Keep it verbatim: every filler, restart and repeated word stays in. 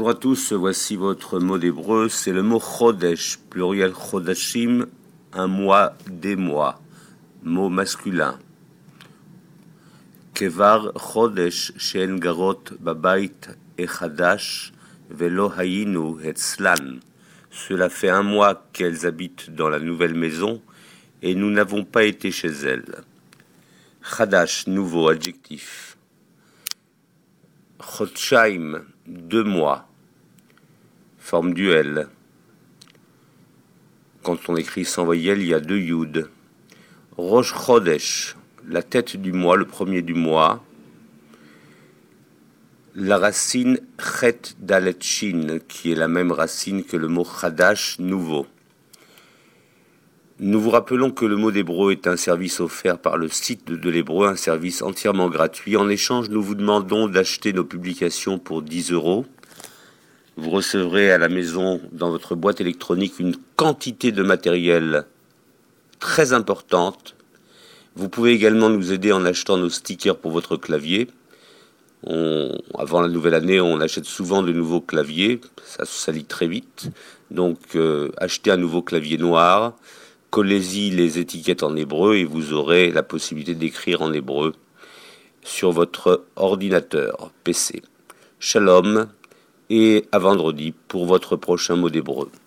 Bonjour à tous, voici votre mot d'hébreu, c'est le mot chodesh, pluriel chodashim, un mois, des mois, mot masculin. Kevar chodesh she'en garot babait echadash velo hayinu hetzlan. Cela fait un mois qu'elles habitent dans la nouvelle maison et nous n'avons pas été chez elles. Chadash, nouveau, adjectif. Chodshaim, deux mois. Forme duel. Quand on écrit sans voyelle, il y a deux yud. Rosh Chodesh, la tête du mois, le premier du mois. La racine Chet Dalet Shin, qui est la même racine que le mot Chadash, nouveau. Nous vous rappelons que le mot d'hébreu est un service offert par le site de l'hébreu, un service entièrement gratuit. En échange, nous vous demandons d'acheter nos publications pour dix euros. Vous recevrez à la maison, dans votre boîte électronique, une quantité de matériel très importante. Vous pouvez également nous aider en achetant nos stickers pour votre clavier. On, avant la nouvelle année, on achète souvent de nouveaux claviers. Ça se salit très vite. Donc, euh, achetez un nouveau clavier noir. Collez-y les étiquettes en hébreu et vous aurez la possibilité d'écrire en hébreu sur votre ordinateur P C. Shalom et à vendredi pour votre prochain mot d'hébreu.